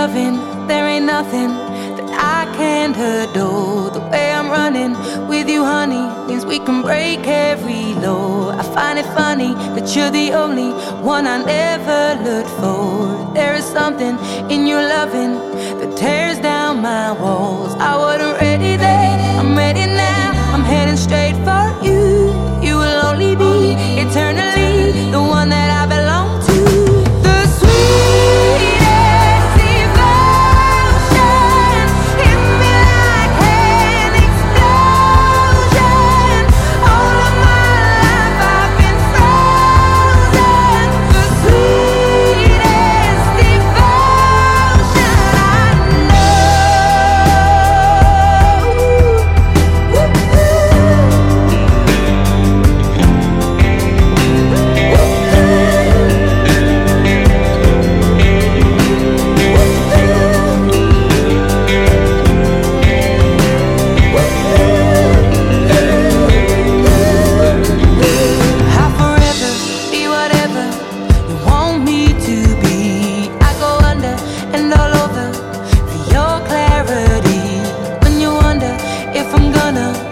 loving, there ain't nothing that I can't adore. The way I'm running with you, honey, means we can break every law. I find it funny that you're the only one I never looked for. There is something in your loving that tears down my walls. I wasn't ready then, I'm ready now. I'm heading straight for you. You will only be eternally the one that I belong to. The sweetest devotion hit me like an explosion. All of my life I've been frozen. The sweetest devotion I and all over for your clarity. When you wonder if I'm gonna